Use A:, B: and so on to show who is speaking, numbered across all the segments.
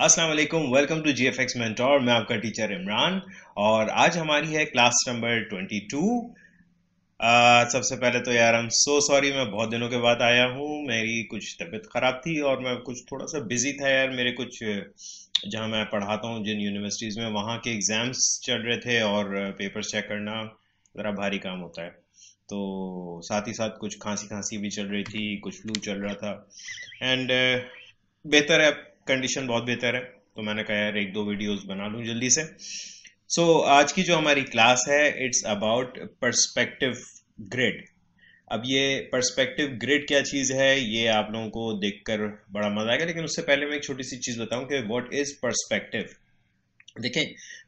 A: अस्सलाम वालेकुम, welcome to GFX mentor. मैं आपका टीचर इमरान और आज हमारी है क्लास नंबर 22। सबसे पहले तो यार हम सो सॉरी, मैं बहुत दिनों के बाद आया हूँ। मेरी कुछ तबीयत ख़राब थी और मैं कुछ थोड़ा सा बिजी था यार। मेरे कुछ जहाँ मैं पढ़ाता हूँ जिन यूनिवर्सिटीज़ में, वहाँ के एग्ज़ाम्स चल रहे थे और पेपर्स चेक करना ज़रा भारी काम होता है। तो साथ ही साथ कुछ खांसी खांसी भी चल रही थी, कुछ फ्लू चल रहा था। एंड बेहतर है, कंडीशन बहुत बेहतर है। तो मैंने कहा यार एक दो वीडियोस बना लूँ जल्दी से। आज की जो हमारी क्लास है, इट्स अबाउट पर्सपेक्टिव ग्रिड। अब ये पर्सपेक्टिव ग्रिड क्या चीज़ है, ये आप लोगों को देखकर बड़ा मजा आएगा, लेकिन उससे पहले मैं एक छोटी सी चीज़ बताऊं कि व्हाट इज पर्सपेक्टिव। देखें,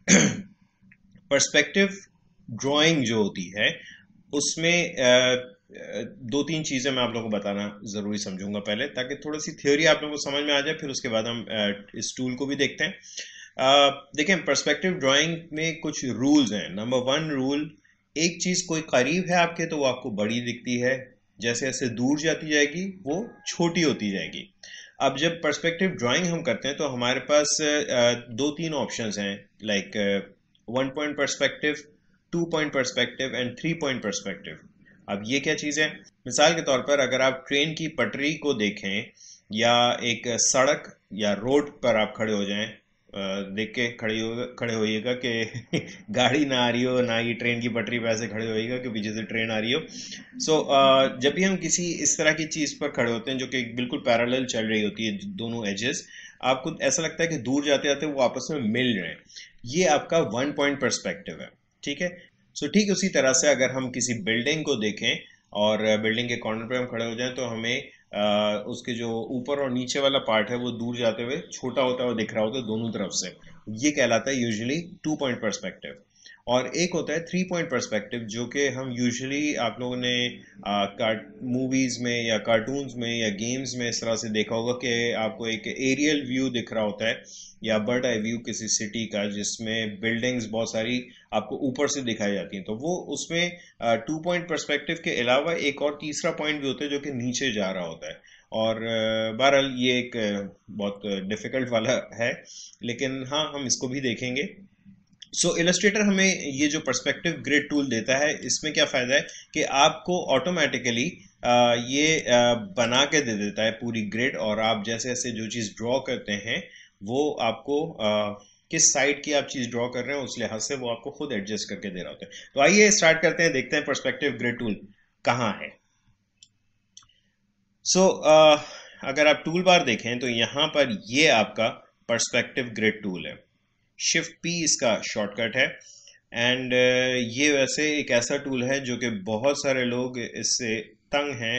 A: पर्सपेक्टिव ड्राइंग जो होती है उसमें दो तीन चीज़ें मैं आप लोगों को बताना ज़रूरी समझूंगा पहले, ताकि थोड़ी सी थ्योरी आप लोगों को समझ में आ जाए। फिर उसके बाद हम इस टूल को भी देखते हैं। देखें, पर्सपेक्टिव ड्राइंग में कुछ रूल्स हैं। नंबर वन रूल, एक चीज़ कोई करीब है आपके तो वो आपको बड़ी दिखती है, जैसे जैसे दूर जाती जाएगी वो छोटी होती जाएगी। अब जब पर्सपेक्टिव ड्राइंग हम करते हैं तो हमारे पास दो तीन ऑप्शंस हैं, like one point perspective, two point perspective and three point perspective. अब ये क्या चीज़ है? मिसाल के तौर पर अगर आप ट्रेन की पटरी को देखें या एक सड़क या रोड पर आप खड़े हो जाएं, देख के खड़े होइएगा कि गाड़ी ना आ रही हो, ना ही ट्रेन की पटरी पे ऐसे खड़े होइएगा कि पीछे से ट्रेन आ रही हो। जब भी हम किसी इस तरह की चीज़ पर खड़े होते हैं जो कि बिल्कुल पैरेलल चल रही होती है, दोनों एजेस, आपको ऐसा लगता है कि दूर जाते जाते वो आपस में मिल रहे हैं। ये आपका वन पॉइंट पर्सपेक्टिव है। ठीक है। ठीक उसी तरह से अगर हम किसी बिल्डिंग को देखें और बिल्डिंग के कॉर्नर पे हम खड़े हो जाएं तो हमें उसके जो ऊपर और नीचे वाला पार्ट है वो दूर जाते हुए छोटा होता हुआ दिख रहा होता है दोनों तरफ से। ये कहलाता है यूजुअली टू पॉइंट पर्सपेक्टिव। और एक होता है थ्री पॉइंट पर्सपेक्टिव, जो कि हम यूजुअली आप लोगों ने मूवीज में या कार्टून्स में या गेम्स में इस तरह से देखा होगा कि आपको एक एरियल व्यू दिख रहा होता है या बर्ड आई व्यू किसी सिटी का, जिसमें बिल्डिंग्स बहुत सारी आपको ऊपर से दिखाई जाती हैं। तो वो उसमें टू पॉइंट पर्सपेक्टिव के अलावा एक और तीसरा पॉइंट भी होता है जो कि नीचे जा रहा होता है। और बहरहाल ये एक बहुत डिफिकल्ट वाला है, लेकिन हाँ हम इसको भी देखेंगे। इलस्ट्रेटर हमें ये जो पर्सपेक्टिव ग्रिड टूल देता है, इसमें क्या फ़ायदा है कि आपको ऑटोमेटिकली ये बना के दे देता है पूरी ग्रिड, और आप जैसे जैसे जो चीज़ ड्रॉ करते हैं वो आपको किस साइड की आप चीज़ ड्रॉ कर रहे हैं उस लिहाज से वो आपको खुद एडजस्ट करके दे रहा होता है। तो आइए स्टार्ट करते हैं, देखते हैं पर्सपेक्टिव ग्रिड टूल कहाँ है। सो अगर आप टूल बार देखें तो यहाँ पर ये आपका पर्सपेक्टिव ग्रिड टूल है। शिफ्ट पी इसका शॉर्टकट है। एंड ये वैसे एक ऐसा टूल है जो कि बहुत सारे लोग इससे तंग हैं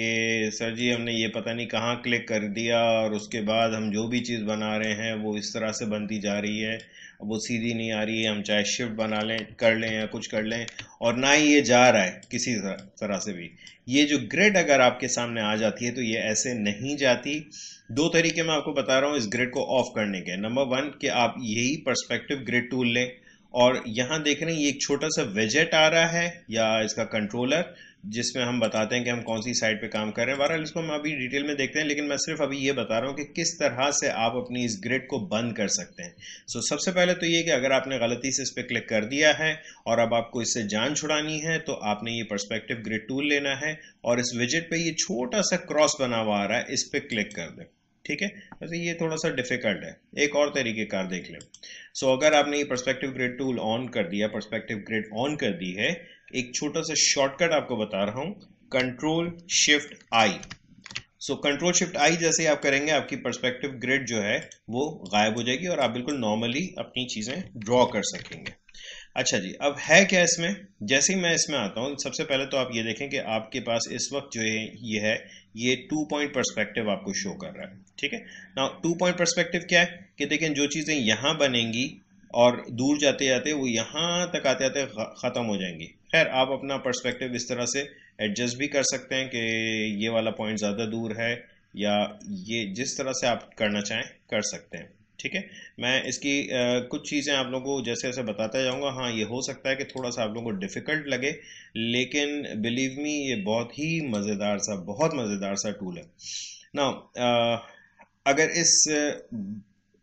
A: कि सर जी हमने ये पता नहीं कहाँ क्लिक कर दिया और उसके बाद हम जो भी चीज़ बना रहे हैं वो इस तरह से बनती जा रही है, अब वो सीधी नहीं आ रही है। हम चाहे शिफ्ट बना लें, कर लें या कुछ कर लें, और ना ही ये जा रहा है किसी तरह से भी। ये जो ग्रिड अगर आपके सामने आ जाती है तो ये ऐसे नहीं जाती। दो तरीके मैं आपको बता रहा हूँ इस ग्रिड को ऑफ करने के। नंबर वन कि आप यही पर्सपेक्टिव ग्रिड टूल लें, और यहाँ देख रहे हैं ये एक छोटा सा वेजेट आ रहा है या इसका कंट्रोलर, जिसमें हम बताते हैं कि हम कौन सी साइड पे काम कर रहे हैं। बहरहाल इसको हम अभी डिटेल में देखते हैं, लेकिन मैं सिर्फ अभी ये बता रहा हूँ कि किस तरह से आप अपनी इस ग्रिड को बंद कर सकते हैं। सबसे पहले तो ये कि अगर आपने गलती से इस पर क्लिक कर दिया है और अब आपको इससे जान छुड़ानी है तो आपने ये पर्सपेक्टिव ग्रिड टूल लेना है और इस विजेट पे ये छोटा सा क्रॉस बना हुआ आ रहा है, इस पे क्लिक कर दें। ठीक है। वैसे ये थोड़ा सा डिफिकल्ट है, एक और तरीके कार देख लें। अगर आपने ये पर्सपेक्टिव ग्रिड टूल ऑन कर दिया, पर्सपेक्टिव ग्रिड ऑन कर दी है, एक छोटा सा शॉर्टकट आपको बता रहा हूं, control shift I. Control shift I जैसे ही आप करेंगे आपकी पर्सपेक्टिव ग्रिड जो है वो गायब हो जाएगी और आप बिल्कुल नॉर्मली अपनी चीजें ड्रॉ कर सकेंगे। अच्छा जी, अब है क्या इसमें? जैसे ही मैं इसमें आता हूँ, सबसे पहले तो आप ये देखें कि आपके पास इस वक्त जो है ये टू पॉइंट पर्सपेक्टिव आपको शो कर रहा है। ठीक है ना। टू पॉइंट पर्सपेक्टिव क्या है कि देखें जो चीज़ें यहाँ बनेंगी और दूर जाते जाते वो यहाँ तक आते आते ख़त्म हो जाएंगी। खैर, आप अपना पर्सपेक्टिव इस तरह से एडजस्ट भी कर सकते हैं कि ये वाला पॉइंट ज़्यादा दूर है, या ये जिस तरह से आप करना चाहें कर सकते हैं। ठीक है। मैं इसकी कुछ चीज़ें आप लोगों को जैसे जैसे बताता जाऊंगा। हाँ, ये हो सकता है कि थोड़ा सा आप लोगों को डिफ़िकल्ट लगे, लेकिन बिलीव मी ये बहुत ही मज़ेदार सा, बहुत मज़ेदार सा टूल है ना। अगर इस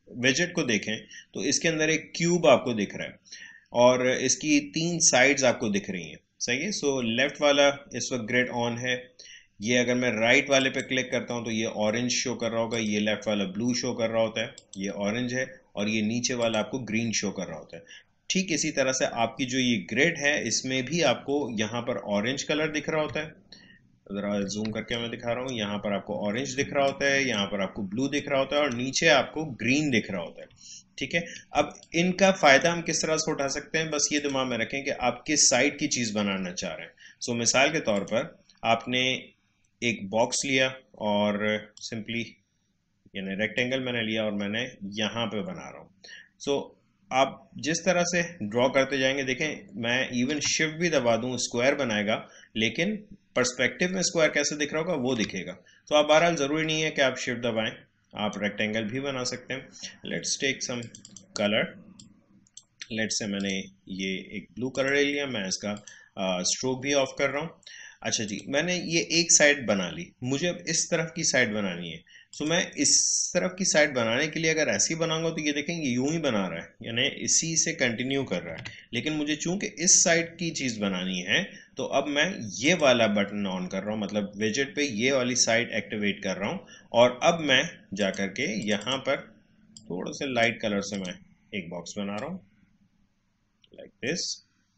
A: विजेट को देखें तो इसके अंदर एक क्यूब आपको दिख रहा है और इसकी 3 साइड्स आपको दिख रही हैं, सही है। सो लेफ्ट वाला इस वक्त ग्रिड ऑन है। ये अगर मैं राइट वाले पे क्लिक करता हूँ तो ये ऑरेंज शो कर रहा होगा, ये लेफ्ट वाला ब्लू शो कर रहा होता है, ये ऑरेंज है, और ये नीचे वाला आपको ग्रीन शो कर रहा होता है। ठीक इसी तरह से आपकी जो ये ग्रिड है इसमें भी आपको यहाँ पर ऑरेंज कलर दिख रहा होता है। ज़रा जूम करके मैं दिखा रहा हूँ, यहाँ पर आपको ऑरेंज दिख रहा होता है, यहाँ पर आपको ब्लू दिख रहा होता है, और नीचे आपको ग्रीन दिख रहा होता है। ठीक है। अब इनका फ़ायदा हम किस तरह से उठा सकते हैं, बस ये दिमाग में रखें कि आप किस साइड की चीज़ बनाना चाह रहे हैं। सो मिसाल के तौर पर आपने एक बॉक्स लिया और सिंपली यानी रेक्टेंगल मैंने लिया और मैंने यहाँ पे बना रहा हूँ। सो आप जिस तरह से ड्रॉ करते जाएंगे, देखें मैं इवन शिफ्ट भी दबा दूँ स्क्वायर बनाएगा, लेकिन पर्सपेक्टिव में स्क्वायर कैसे दिख रहा होगा वो दिखेगा। तो आप बहरहाल ज़रूरी नहीं है कि आप शिफ्ट दबाएं, आप रेक्टेंगल भी बना सकते हैं। Let's take some colour. Let's say मैंने ये एक ब्लू कलर ले लिया, मैं इसका स्ट्रोक भी ऑफ कर रहा हूँ। अच्छा जी, मैंने ये एक साइड बना ली, मुझे अब इस तरफ की साइड बनानी है। सो मैं इस तरफ की साइड बनाने के लिए अगर ऐसी बनाऊंगा तो ये देखेंगे यूं ही बना रहा है, यानी इसी से कंटिन्यू कर रहा है। लेकिन मुझे चूंकि इस साइड की चीज़ बनानी है तो अब मैं ये वाला बटन ऑन कर रहा हूँ, मतलब विजेट पे ये वाली साइड एक्टिवेट कर रहा हूँ। और अब मैं जा करके यहाँ पर थोड़ा सा लाइट कलर से मैं एक बॉक्स बना रहा हूँ लाइक दिस।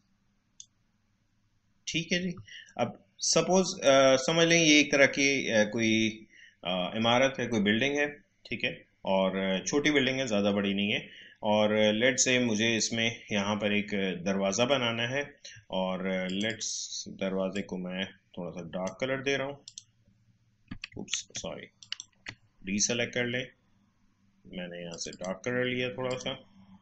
A: ठीक है जी। अब सपोज समझ लें ये एक तरह की कोई इमारत है, कोई बिल्डिंग है, ठीक है। और छोटी बिल्डिंग है, ज़्यादा बड़ी नहीं है। और लेट्स से मुझे इसमें यहाँ पर एक दरवाज़ा बनाना है, और लेट्स दरवाजे को मैं थोड़ा सा डार्क कलर दे रहा हूँ। उप्स सॉरी, डीसेलेक्ट कर लें, मैंने यहाँ से डार्क कलर लिया थोड़ा सा,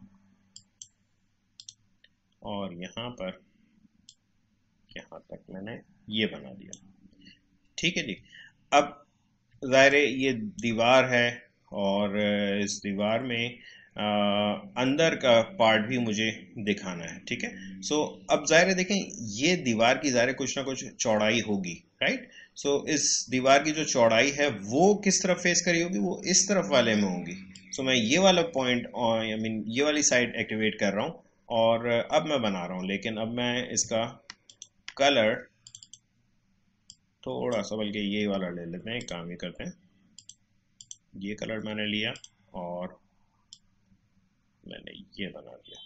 A: और यहाँ पर यहाँ तक मैंने ये बना दिया। ठीक है जी। अब ज़ाहिर है ये दीवार है, और इस दीवार में अंदर का पार्ट भी मुझे दिखाना है, ठीक है। सो अब ज़ाहिर है देखें ये दीवार की ज़ाहिर है कुछ ना कुछ चौड़ाई होगी, राइट। सो इस दीवार की जो चौड़ाई है वो किस तरफ फेस करी होगी, वो इस तरफ वाले में होगी। सो मैं ये वाला पॉइंट आई मीन ये वाली साइड एक्टिवेट कर रहा हूँ, और अब मैं बना रहा हूँ, लेकिन अब मैं इसका कलर थोड़ा सा, बल्कि ये वाला ले लेते हैं, एक काम ये करते हैं, ये कलर मैंने लिया और मैंने ये बना दिया।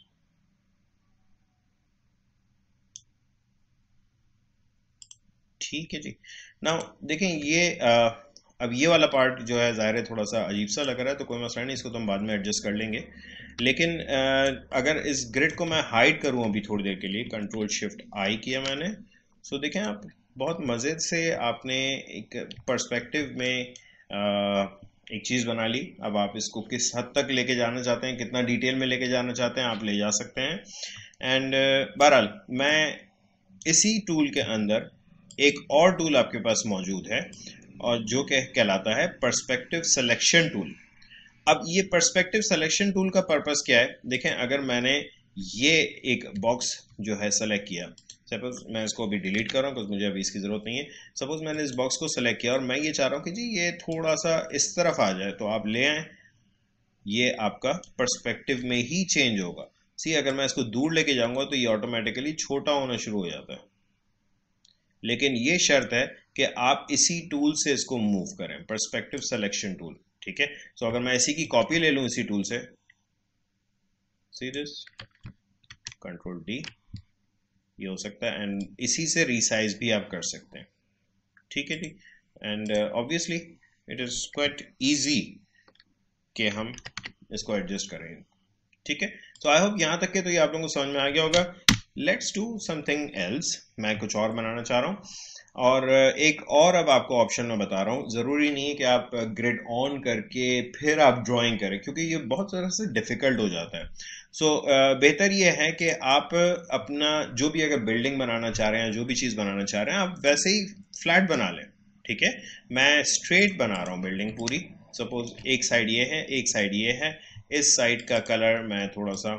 A: ठीक है जी। नाउ देखें ये अब ये वाला पार्ट जो है ज़ाहिर है थोड़ा सा अजीब सा लग रहा है, तो कोई मसला नहीं, इसको तो हम बाद में एडजस्ट कर लेंगे। लेकिन अगर इस ग्रिड को मैं हाइड करूं अभी थोड़ी देर के लिए, कंट्रोल शिफ्ट आई किया मैंने। सो देखें आप बहुत मज़े से आपने एक पर्सपेक्टिव में एक चीज़ बना ली। अब आप इसको किस हद तक लेके जाना चाहते हैं, कितना डिटेल में लेके जाना चाहते हैं, आप ले जा सकते हैं। एंड बहरहाल मैं इसी टूल के अंदर एक और टूल आपके पास मौजूद है, और जो कहलाता है पर्सपेक्टिव सिलेक्शन टूल। अब ये पर्सपेक्टिव सिलेक्शन टूल का पर्पस क्या है, देखें अगर मैंने ये एक बॉक्स जो है सेलेक्ट किया, सपोज मैं इसको अभी डिलीट कर रहा हूँ क्योंकि मुझे अभी इसकी ज़रूरत नहीं है। सपोज मैंने इस बॉक्स को सेलेक्ट किया और मैं ये चाह रहा हूँ कि जी ये थोड़ा सा इस तरफ आ जाए, तो आप ले आए, ये आपका पर्सपेक्टिव में ही चेंज होगा। सी अगर मैं इसको दूर लेके जाऊंगा तो ये ऑटोमेटिकली छोटा होना शुरू हो जाता है, लेकिन ये शर्त है कि आप इसी टूल से इसको मूव करें, पर्सपेक्टिव सिलेक्शन टूल, ठीक है। सो अगर मैं इसी की कॉपी ले लूं इसी टूल से, सी दिस, कंट्रोल डी, ये हो सकता है, एंड इसी से रीसाइज भी आप कर सकते हैं, ठीक है जी। And obviously it is quite easy कि हम इसको एडजस्ट करें, ठीक है। सो आई होप यहाँ तक के तो ये आप लोगों को समझ में आ गया होगा। लेट्स डू समथिंग एल्स, मैं कुछ और बनाना चाह रहा हूँ, और एक और अब आपको ऑप्शन में बता रहा हूँ। ज़रूरी नहीं है कि आप ग्रिड ऑन करके फिर आप ड्राइंग करें, क्योंकि ये बहुत तरह से डिफ़िकल्ट हो जाता है। सो बेहतर ये है कि आप अपना जो भी अगर बिल्डिंग बनाना चाह रहे हैं, जो भी चीज़ बनाना चाह रहे हैं, आप वैसे ही फ्लैट बना लें, ठीक है। मैं स्ट्रेट बना रहा हूँ बिल्डिंग पूरी। सपोज एक साइड ये है, एक साइड ये है, इस साइड का कलर मैं थोड़ा सा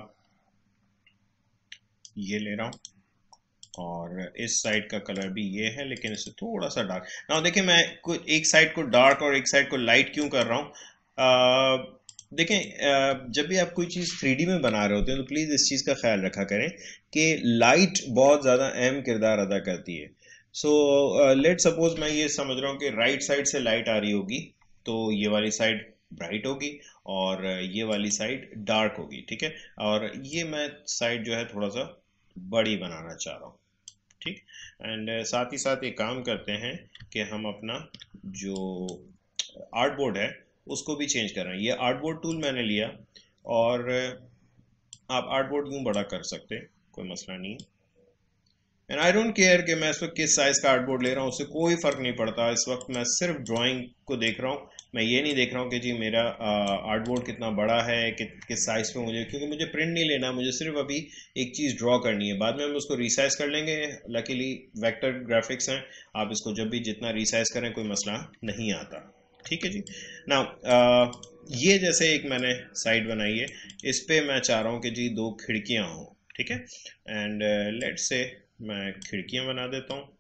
A: ये ले रहा हूँ, और इस साइड का कलर भी ये है, लेकिन इसे थोड़ा सा डार्क। ना देखिए मैं एक साइड को डार्क और एक साइड को लाइट क्यों कर रहा हूँ, देखें, जब भी आप कोई चीज़ 3D में बना रहे होते हैं तो प्लीज़ इस चीज़ का ख्याल रखा करें कि लाइट बहुत ज़्यादा अहम किरदार अदा करती है। सो लेट सपोज मैं ये समझ रहा हूँ कि राइट साइड से लाइट आ रही होगी, तो ये वाली साइड ब्राइट होगी और ये वाली साइड डार्क होगी, ठीक है। और ये मैं साइड जो है थोड़ा सा बड़ी बनाना चाह रहा हूँ, ठीक। एंड साथ ही साथ ये काम करते हैं कि हम अपना जो आर्ट बोर्ड है उसको भी चेंज कर रहे हैं। ये आर्ट बोर्ड टूल मैंने लिया और आप आर्ट बोर्ड यूं बड़ा कर सकते हैं, कोई मसला नहीं है। एंड आई डोंट केयर कि मैं इस वक्त किस साइज का आर्ट बोर्ड ले रहा हूँ, उससे कोई फर्क नहीं पड़ता। इस वक्त मैं सिर्फ ड्राइंग को देख रहा हूँ। मैं ये नहीं देख रहा हूँ कि जी मेरा आर्ट बोर्ड कितना बड़ा है, किस साइज पे मुझे, क्योंकि मुझे प्रिंट नहीं लेना, मुझे सिर्फ अभी एक चीज़ ड्रॉ करनी है। बाद में हम उसको रिसाइज कर लेंगे। लकीली वेक्टर ग्राफिक्स हैं, आप इसको जब भी जितना रिसाइज करें कोई मसला नहीं आता, ठीक है जी। नाउ ये जैसे एक मैंने साइड बनाई है, इस पे मैं चाह रहा हूँ कि जी दो खिड़कियाँ हों, ठीक है। एंड लेट्स से मैं खिड़कियां बना देता हूँ।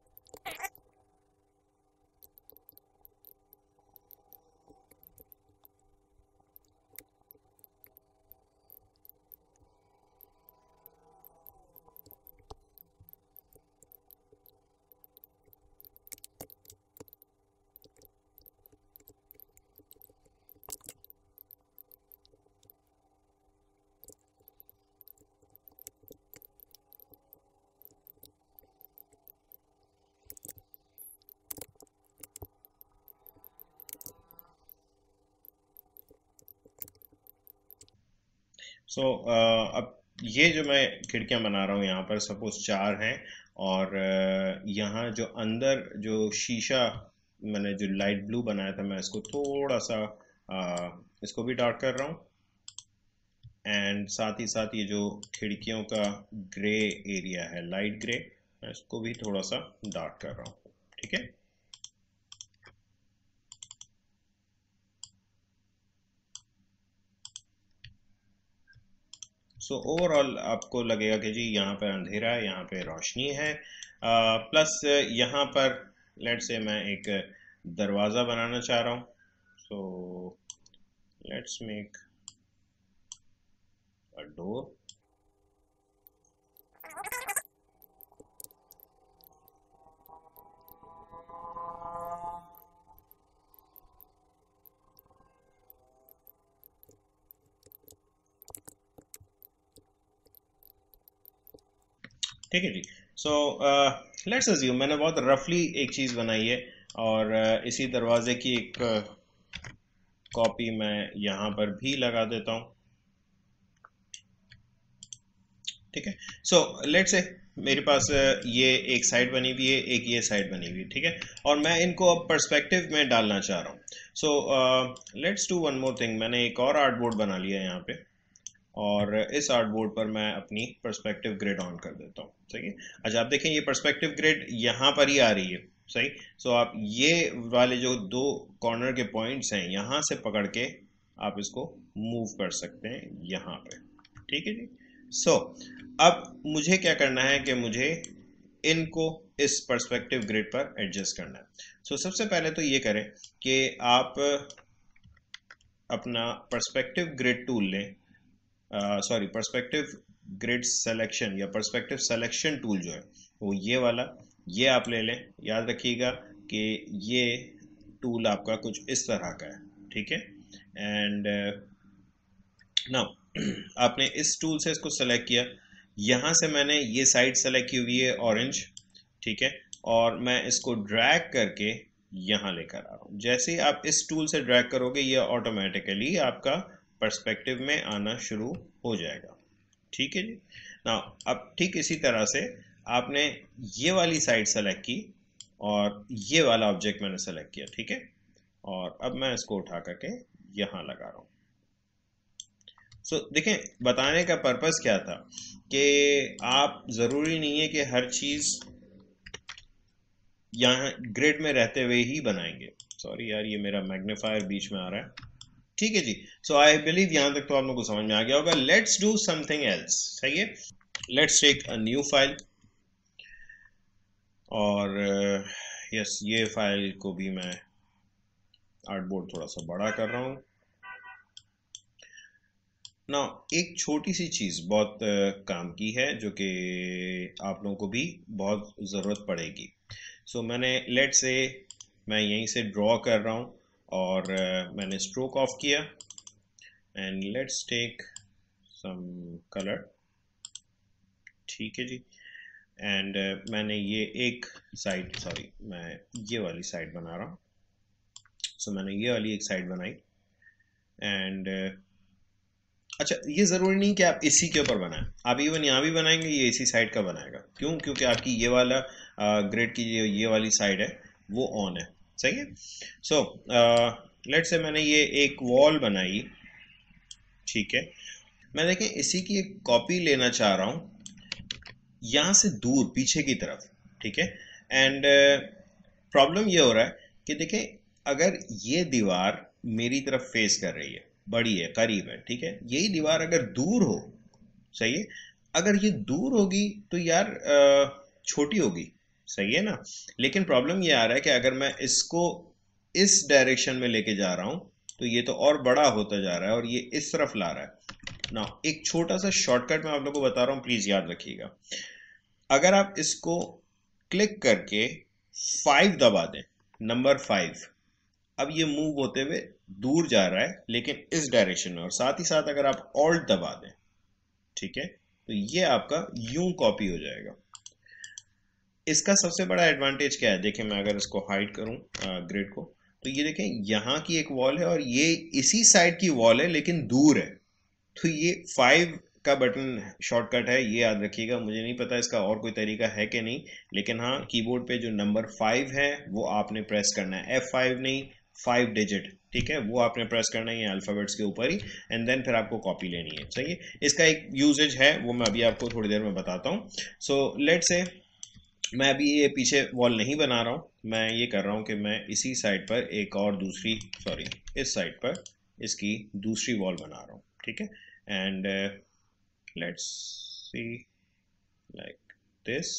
A: अब ये जो मैं खिड़कियां बना रहा हूँ यहाँ पर सपोज चार हैं। और यहाँ जो अंदर जो शीशा मैंने जो लाइट ब्लू बनाया था, मैं इसको थोड़ा सा इसको भी डार्क कर रहा हूँ। एंड साथ ही साथ ये जो खिड़कियों का ग्रे एरिया है, लाइट ग्रे, मैं इसको भी थोड़ा सा डार्क कर रहा हूँ, ठीक है। सो ओवरऑल आपको लगेगा कि जी यहाँ पर अंधेरा है, यहाँ पे रोशनी है। प्लस यहाँ पर लेट्स से मैं एक दरवाज़ा बनाना चाह रहा हूँ। So let's make a door. ठीक है जी। सो लेट्स अज्यूम मैंने बहुत रफली एक चीज़ बनाई है, और इसी दरवाजे की एक कॉपी मैं यहाँ पर भी लगा देता हूँ, ठीक है। सो लेट्स से मेरे पास ये एक साइड बनी हुई है, एक ये साइड बनी हुई है, ठीक है। और मैं इनको अब पर्सपेक्टिव में डालना चाह रहा हूँ। So let's do one more thing. मैंने एक और आर्ट बोर्ड बना लिया है यहाँ पे, और इस आर्ट बोर्ड पर मैं अपनी पर्सपेक्टिव ग्रिड ऑन कर देता हूँ, सही है। अच्छा, आप देखें ये पर्सपेक्टिव ग्रिड यहाँ पर ही आ रही है, सही। सो आप ये वाले जो दो कॉर्नर के पॉइंट्स हैं, यहाँ से पकड़ के आप इसको मूव कर सकते हैं यहाँ पे, ठीक है जी। सो अब मुझे क्या करना है कि मुझे इनको इस पर्सपेक्टिव ग्रिड पर एडजस्ट करना है। सबसे पहले तो ये करें कि आप अपना पर्सपेक्टिव ग्रिड टूल लें, सॉरी पर्सपेक्टिव ग्रिड सिलेक्शन या पर्सपेक्टिव सिलेक्शन टूल जो है वो ये वाला, ये आप ले लें। याद रखिएगा कि ये टूल आपका कुछ इस तरह का है, ठीक है। एंड नाउ आपने इस टूल से इसको सेलेक्ट किया। यहाँ से मैंने ये साइड सेलेक्ट की हुई है ऑरेंज, ठीक है। और मैं इसको ड्रैग करके यहाँ लेकर आ रहा हूँ। जैसे ही आप इस टूल से ड्रैग करोगे ये ऑटोमेटिकली आपका पर्सपेक्टिव में आना शुरू हो जाएगा, ठीक है जी। ना अब ठीक इसी तरह से आपने ये वाली साइड सेलेक्ट की और ये वाला ऑब्जेक्ट मैंने सेलेक्ट किया, ठीक है। और अब मैं इसको उठा करके यहाँ लगा रहा हूँ। देखें, बताने का पर्पस क्या था कि आप ज़रूरी नहीं है कि हर चीज़ यहाँ ग्रिड में रहते हुए ही बनाएंगे। सॉरी यार, ये मेरा मैग्नीफायर बीच में आ रहा है, ठीक है जी। आई बिलीव यहाँ तक तो आप लोगों को समझ में आ गया होगा। लेट्स डू समथिंग एल्स, सही है। Let's take a new file, और यस ये फाइल को भी मैं आर्टबोर्ड थोड़ा सा बड़ा कर रहा हूँ। ना एक छोटी सी चीज़ बहुत काम की है जो कि आप लोगों को भी बहुत ज़रूरत पड़ेगी। सो मैंने लेट से मैं यहीं से ड्रॉ कर रहा हूँ और मैंने स्ट्रोक ऑफ किया and let's take some colour. ठीक है जी। एंड मैंने ये एक साइड, सॉरी मैं ये वाली साइड बना रहा हूँ। सो मैंने ये वाली एक साइड बनाई एंड अच्छा, ये ज़रूरी नहीं कि आप इसी के ऊपर बनाएं, आप इवन यहाँ भी बनाएंगे ये इसी साइड का बनाएगा। क्यों? क्योंकि आपकी ये वाला ग्रिड की ये वाली साइड है वो ऑन है। सही है। सो लेट से मैंने ये एक वॉल बनाई। ठीक है। मैं देखें इसी की एक कॉपी लेना चाह रहा हूँ यहाँ से दूर पीछे की तरफ। ठीक है। एंड प्रॉब्लम ये हो रहा है कि देखें अगर ये दीवार मेरी तरफ फेस कर रही है, बड़ी है, करीब है, ठीक है, यही दीवार अगर दूर हो, सही है, अगर ये दूर होगी तो यार छोटी होगी। सही है ना। लेकिन प्रॉब्लम ये आ रहा है कि अगर मैं इसको इस डायरेक्शन में लेके जा रहा हूं तो ये तो और बड़ा होता जा रहा है और ये इस तरफ ला रहा है ना। एक छोटा सा शॉर्टकट मैं आप लोगों को बता रहा हूं, प्लीज याद रखिएगा। अगर आप इसको क्लिक करके 5 दबा दें, नंबर 5, अब ये मूव होते हुए दूर जा रहा है लेकिन इस डायरेक्शन में, और साथ ही साथ अगर आप ऑल्ट दबा दें, ठीक है, तो ये आपका यूं कॉपी हो जाएगा। इसका सबसे बड़ा एडवांटेज क्या है, देखिए मैं अगर इसको हाइड करूं ग्रिड को, तो ये देखें यहाँ की एक वॉल है और ये इसी साइड की वॉल है लेकिन दूर है। तो ये 5 का बटन शॉर्टकट है, ये याद रखिएगा। मुझे नहीं पता इसका और कोई तरीका है कि नहीं, लेकिन हाँ कीबोर्ड पे जो नंबर 5 है वो आपने प्रेस करना है, F5 नहीं, 5 डिजिट, ठीक है, वो आपने प्रेस करना है अल्फ़ाबेट्स के ऊपर ही, एंड देन फिर आपको कॉपी लेनी है। सही है। इसका एक यूजेज है वो मैं अभी आपको थोड़ी देर में बताता हूँ। सो लेट से मैं अभी ये पीछे वॉल नहीं बना रहा हूँ, मैं ये कर रहा हूँ कि मैं इसी साइड पर एक और दूसरी, सॉरी इस साइड पर इसकी दूसरी वॉल बना रहा हूँ। ठीक है। And let's see like this.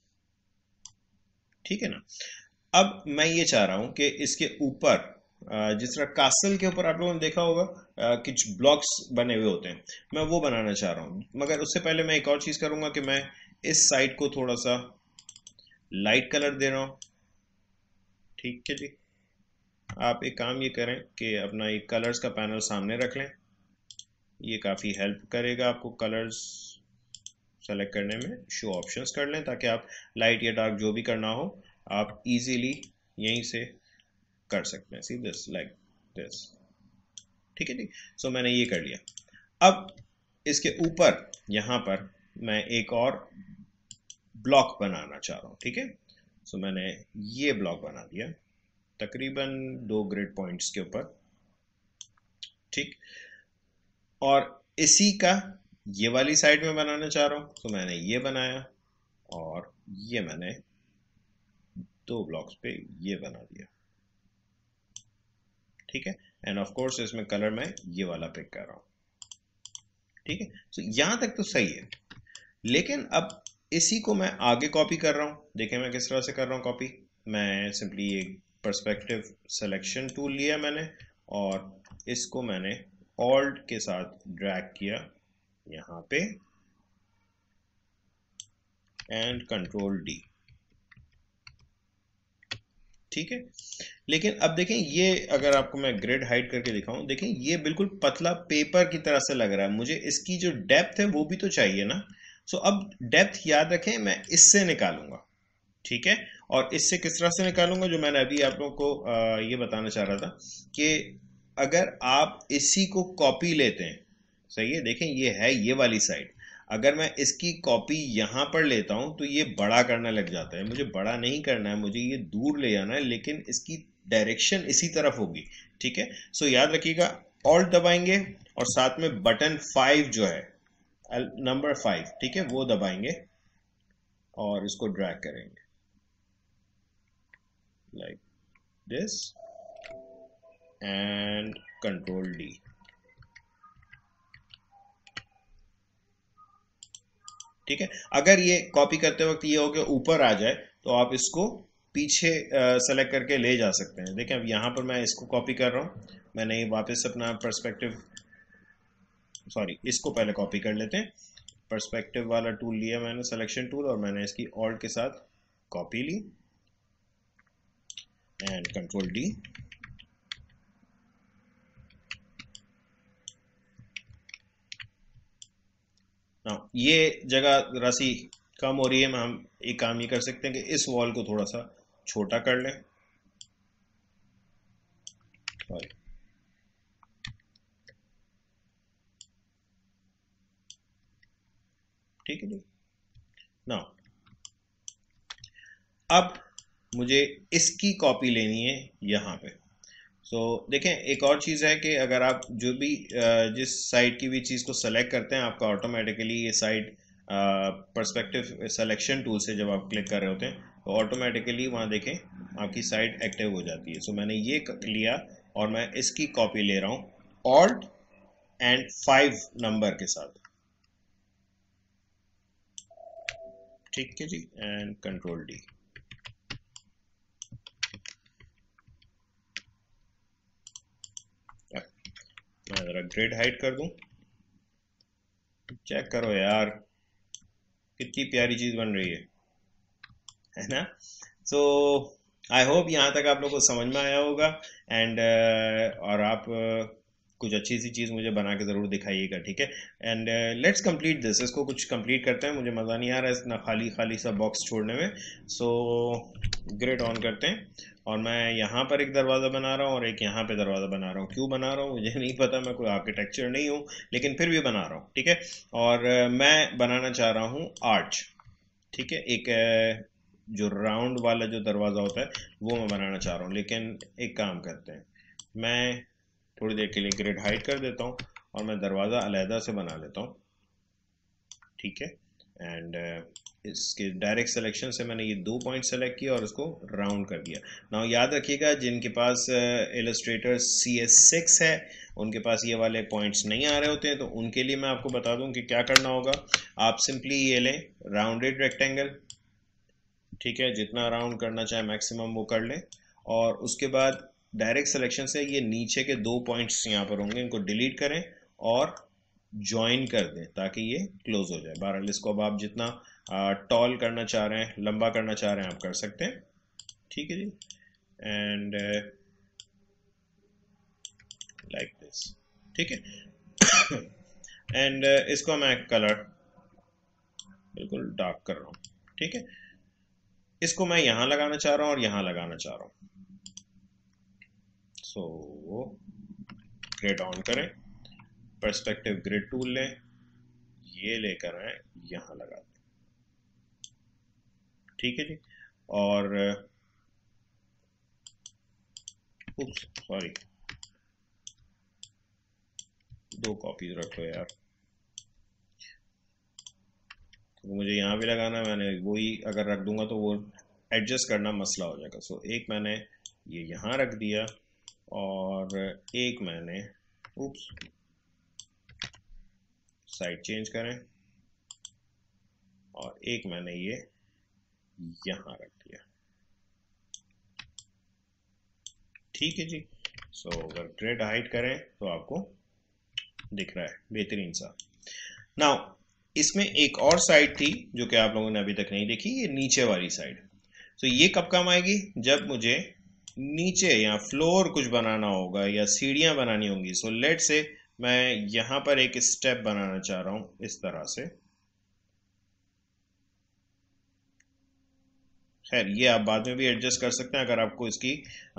A: ठीक है ना। अब मैं ये चाह रहा हूं कि इसके ऊपर जिस तरह कासल के ऊपर आप लोगों ने देखा होगा कुछ ब्लॉक्स बने हुए होते हैं, मैं वो बनाना चाह रहा हूं। मगर उससे पहले मैं एक और चीज करूंगा कि मैं इस साइड को थोड़ा सा लाइट कलर दे रहा हूं। ठीक है जी। आप एक काम ये करें कि अपना एक कलर्स का पैनल सामने रख लें, ये काफ़ी हेल्प करेगा आपको कलर्स सेलेक्ट करने में। शो ऑप्शंस कर लें ताकि आप लाइट या डार्क जो भी करना हो आप इजीली यहीं से कर सकते हैं। See this like this. ठीक है जी। सो मैंने ये कर लिया। अब इसके ऊपर यहाँ पर मैं एक और ब्लॉक बनाना चाह रहा हूँ। ठीक है। सो मैंने ये ब्लॉक बना दिया तकरीबन 2 ग्रिड पॉइंट्स के ऊपर। ठीक। और इसी का ये वाली साइड में बनाना चाह रहा हूँ, तो मैंने ये बनाया और ये मैंने 2 ब्लॉक्स पे ये बना दिया। ठीक है। एंड ऑफ कोर्स इसमें कलर मैं ये वाला पिक कर रहा हूँ। ठीक है। तो यहां तक तो सही है, लेकिन अब इसी को मैं आगे कॉपी कर रहा हूँ। देखें मैं किस तरह से कर रहा हूँ कॉपी। मैं सिंपली एक पर्सपेक्टिव सिलेक्शन टूल लिया मैंने और इसको मैंने ऑल्ट के साथ ड्रैग किया यहाँ पे एंड कंट्रोल डी। ठीक है। लेकिन अब देखें ये, अगर आपको मैं ग्रिड हाइड करके दिखाऊं, देखें ये बिल्कुल पतला पेपर की तरह से लग रहा है। मुझे इसकी जो डेप्थ है वो भी तो चाहिए ना। सो अब डेप्थ याद रखें मैं इससे निकालूंगा। ठीक है। और इससे किस तरह से निकालूंगा, जो मैंने अभी आप लोगों को ये बताना चाह रहा था कि अगर आप इसी को कॉपी लेते हैं, सही है, देखें ये है ये वाली साइड, अगर मैं इसकी कॉपी यहां पर लेता हूं तो ये बड़ा करने लग जाता है। मुझे बड़ा नहीं करना है, मुझे ये दूर ले जाना है, लेकिन इसकी डायरेक्शन इसी तरफ होगी। ठीक है। सो याद रखिएगा, ऑल्ट दबाएंगे और साथ में बटन 5 जो है, नंबर 5, ठीक है, वो दबाएंगे और इसको ड्रैग करेंगे like this and control D. ठीक है। अगर ये कॉपी करते वक्त ये हो के ऊपर आ जाए तो आप इसको पीछे सेलेक्ट करके ले जा सकते हैं। देखें अब यहाँ पर मैं इसको कॉपी कर रहा हूँ, मैंने वापस अपना पर्सपेक्टिव सॉरी, इसको पहले कॉपी कर लेते हैं। पर्सपेक्टिव वाला टूल लिया मैंने, सिलेक्शन टूल, और मैंने इसकी ऑल्ट के साथ कॉपी ली एंड कंट्रोल डी। ये जगह राशि कम हो रही है, हम एक काम ये कर सकते हैं कि इस वॉल को थोड़ा सा छोटा कर लें। सॉरी, ठीक है जी। ना अब मुझे इसकी कॉपी लेनी है यहाँ पे। सो देखें, एक और चीज़ है कि अगर आप जो भी जिस साइड की भी चीज़ को सेलेक्ट करते हैं, आपका ऑटोमेटिकली ये साइड पर्सपेक्टिव सिलेक्शन टूल से जब आप क्लिक कर रहे होते हैं तो ऑटोमेटिकली वहाँ देखें आपकी साइड एक्टिव हो जाती है। सो मैंने ये लिया और मैं इसकी कॉपी ले रहा हूँ ऑल्ट एंड 5 नंबर के साथ। ठीक है जी, एंड कंट्रोल डी। मैं ज़रा ग्रिड हाइड कर दूं, चेक करो यार कितनी प्यारी चीज़ बन रही है ना। सो आई होप यहाँ तक आप लोगों को समझ में आया होगा। एंड और आप कुछ अच्छी सी चीज़ मुझे बना के ज़रूर दिखाइएगा, ठीक है। एंड लेट्स कंप्लीट दिस, इसको कुछ कंप्लीट करते हैं, मुझे मज़ा नहीं आ रहा है इतना खाली खाली सा बॉक्स छोड़ने में। सो ग्रिड ऑन करते हैं और मैं यहाँ पर एक दरवाज़ा बना रहा हूँ और एक यहाँ पे दरवाज़ा बना रहा हूँ। क्यों बना रहा हूँ मुझे नहीं पता, मैं कोई आर्किटेक्चर नहीं हूँ, लेकिन फिर भी बना रहा हूँ, ठीक है। और मैं बनाना चाह रहा हूँ आर्च, ठीक है। एक जो राउंड वाला जो दरवाज़ा होता है वो मैं बनाना चाह रहा हूँ। लेकिन एक काम करते हैं, मैं थोड़ी देर के लिए ग्रिड हाइड कर देता हूँ और मैं दरवाज़ा अलहदा से बना लेता हूँ, ठीक है। एंड इसके डायरेक्ट सिलेक्शन से मैंने ये 2 पॉइंट सेलेक्ट किया और उसको राउंड कर दिया। नाउ याद रखिएगा, जिनके पास इलस्ट्रेटर CS6 है उनके पास ये वाले पॉइंट्स नहीं आ रहे होते हैं, तो उनके लिए मैं आपको बता दूं कि क्या करना होगा। आप सिंपली ये लें राउंडेड रेक्टेंगल, ठीक है, जितना राउंड करना चाहे मैक्सिमम वो कर लें, और उसके बाद डायरेक्ट सिलेक्शन से ये नीचे के 2 पॉइंट्स यहाँ पर होंगे, इनको डिलीट करें और ज्वाइन कर दें ताकि ये क्लोज हो जाए। बहरहाल इसको अब आप जितना टॉल करना चाह रहे हैं, लंबा करना चाह रहे हैं, आप कर सकते हैं, ठीक है जी। एंड लाइक दिस, ठीक है। एंड इसको मैं कलर बिल्कुल डार्क कर रहा हूँ, ठीक है। इसको मैं यहाँ लगाना चाह रहा हूँ और यहाँ लगाना चाह रहा हूँ। सो ग्रिड ऑन करें, पर्सपेक्टिव ग्रिड टूल लें, ये लेकर आए यहाँ लगा दें, ठीक है जी। और सॉरी, 2 कॉपीज रखो यार, तो मुझे यहाँ भी लगाना है। मैंने वही अगर रख दूंगा तो वो एडजस्ट करना मसला हो जाएगा। सो एक मैंने ये यहाँ रख दिया और एक मैंने उप्स साइड चेंज करें और एक मैंने ये यहाँ रख दिया, ठीक है जी। सो अगर ग्रिड हाइड करें तो आपको दिख रहा है बेहतरीन सा। नाउ इसमें एक और साइड थी जो कि आप लोगों ने अभी तक नहीं देखी, ये नीचे वाली साइड। तो ये कब काम आएगी, जब मुझे नीचे या फ्लोर कुछ बनाना होगा या सीढ़ियां बनानी होंगी। सो लेट से मैं यहां पर एक स्टेप बनाना चाह रहा हूं इस तरह से। खैर ये आप बाद में भी एडजस्ट कर सकते हैं अगर आपको इसकी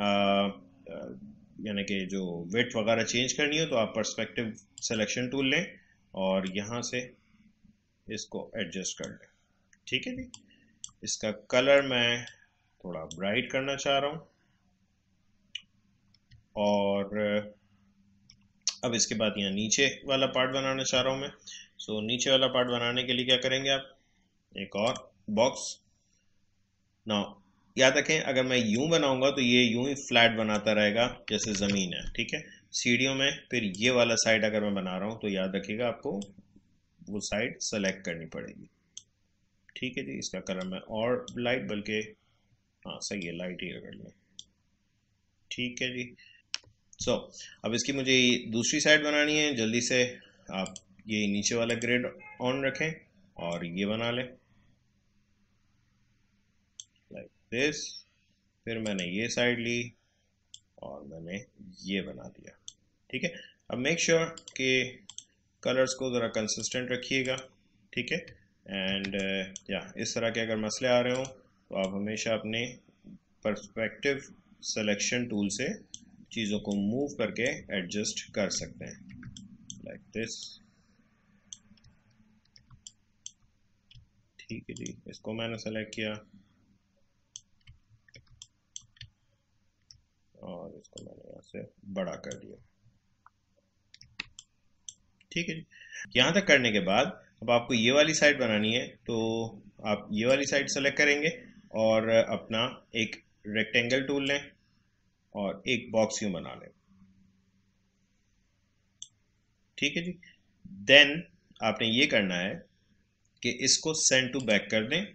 A: यानी कि जो विड्थ वगैरह चेंज करनी हो, तो आप पर्सपेक्टिव सिलेक्शन टूल लें और यहाँ से इसको एडजस्ट कर लें, ठीक है जी। इसका कलर मैं थोड़ा ब्राइट करना चाह रहा हूँ और अब इसके बाद यहाँ नीचे वाला पार्ट बनाना चाह रहा हूँ मैं। सो नीचे वाला पार्ट बनाने के लिए क्या करेंगे आप, एक और बॉक्स। ना याद रखें, अगर मैं यूं बनाऊंगा तो ये यूं ही फ्लैट बनाता रहेगा जैसे ज़मीन है, ठीक है। सीढ़ियों में फिर ये वाला साइड अगर मैं बना रहा हूँ तो याद रखिएगा आपको वो साइड सेलेक्ट करनी पड़ेगी, ठीक है जी। इसका कलर मैं और लाइट, बल्कि हाँ सही है, लाइट ही कर लें, ठीक है जी। सो अब इसकी मुझे दूसरी साइड बनानी है, जल्दी से आप ये नीचे वाला ग्रिड ऑन रखें और ये बना लें लाइक दिस। फिर मैंने ये साइड ली और मैंने ये बना दिया। ठीक है, अब मेक श्योर कि कलर्स को ज़रा कंसिस्टेंट रखिएगा। ठीक है, एंड या इस तरह के अगर मसले आ रहे हो तो आप हमेशा अपने पर्सपेक्टिव सिलेक्शन टूल से चीज़ों को मूव करके एडजस्ट कर सकते हैं लाइक दिस। ठीक है जी, इसको मैंने सेलेक्ट किया और इसको मैंने यहाँ से बड़ा कर दिया। ठीक है जी, यहाँ तक करने के बाद अब आपको ये वाली साइड बनानी है, तो आप ये वाली साइड सेलेक्ट करेंगे और अपना एक रेक्टेंगल टूल लें और एक बॉक्स यूं बना लें। ठीक है जी, देन आपने ये करना है कि इसको सेंड टू बैक कर दें।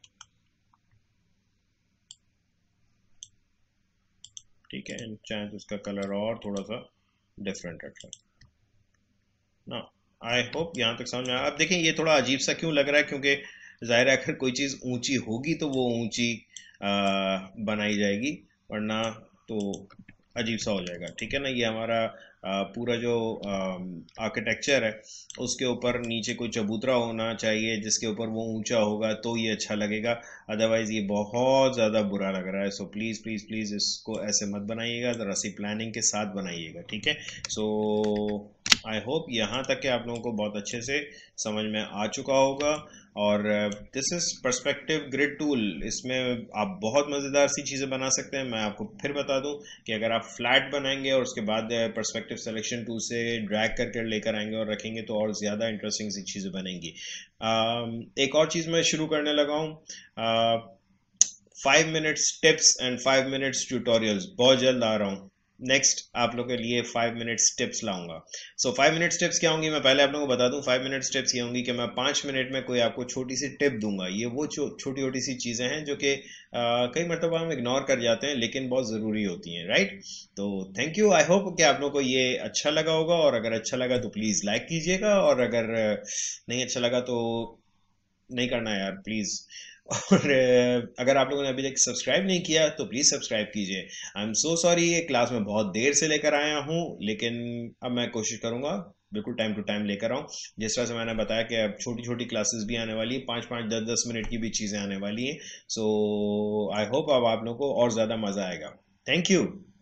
A: ठीक है, चाहे तो इसका कलर और थोड़ा सा डिफरेंट रखें ना। आई होप यहाँ तक समझ में आया। अब देखें ये थोड़ा अजीब सा क्यों लग रहा है, क्योंकि जाहिर है अगर कोई चीज़ ऊंची होगी तो वो ऊंची बनाई जाएगी, वरना तो अजीब सा हो जाएगा। ठीक है ना, ये हमारा पूरा जो आर्किटेक्चर है उसके ऊपर नीचे कोई चबूतरा होना चाहिए जिसके ऊपर वो ऊंचा होगा तो ये अच्छा लगेगा, अदरवाइज ये बहुत ज़्यादा बुरा लग रहा है। सो प्लीज़ प्लीज़ प्लीज़ इसको ऐसे मत बनाइएगा, ज़रा सी प्लानिंग के साथ बनाइएगा। ठीक है, सो आई होप यहाँ तक कि आप लोगों को बहुत अच्छे से समझ में आ चुका होगा। और this is perspective grid tool, इसमें आप बहुत मज़ेदार सी चीज़ें बना सकते हैं। मैं आपको फिर बता दूं कि अगर आप फ्लैट बनाएंगे और उसके बाद पर्सपेक्टिव सिलेक्शन टूल से ड्रैग करके लेकर आएंगे और रखेंगे तो और ज़्यादा इंटरेस्टिंग सी चीज़ें बनेंगी। एक और चीज़ मैं शुरू करने लगा हूँ, 5 minutes tips and 5 minutes tutorials, बहुत जल्द आ रहा हूँ। नेक्स्ट आप लोगों के लिए 5 मिनट्स टिप्स लाऊंगा। सो 5 मिनट्स टिप्स क्या होंगी, मैं पहले आप लोगों को बता दूं। 5 मिनट्स टिप्स ये होंगी कि मैं 5 मिनट में कोई आपको छोटी सी टिप दूंगा। ये वो छोटी छोटी सी चीज़ें हैं जो कि कई मरतबा हम इग्नोर कर जाते हैं लेकिन बहुत ज़रूरी होती हैं, राइट। तो थैंक यू, आई होप कि आप लोगों को ये अच्छा लगा होगा, और अगर अच्छा लगा तो प्लीज़ लाइक कीजिएगा, और अगर नहीं अच्छा लगा तो नहीं करना है यार प्लीज़। और अगर आप लोगों ने अभी तक सब्सक्राइब नहीं किया तो प्लीज़ सब्सक्राइब कीजिए। आई एम सो सॉरी, ये क्लास में बहुत देर से लेकर आया हूँ, लेकिन अब मैं कोशिश करूँगा बिल्कुल टाइम टू टाइम लेकर आऊँ। जिस तरह से मैंने बताया कि अब छोटी छोटी क्लासेस भी आने वाली है, 5-5, 10-10 मिनट की भी चीज़ें आने वाली हैं। सो आई होप अब आप लोगों को और ज़्यादा मज़ा आएगा। Thank you.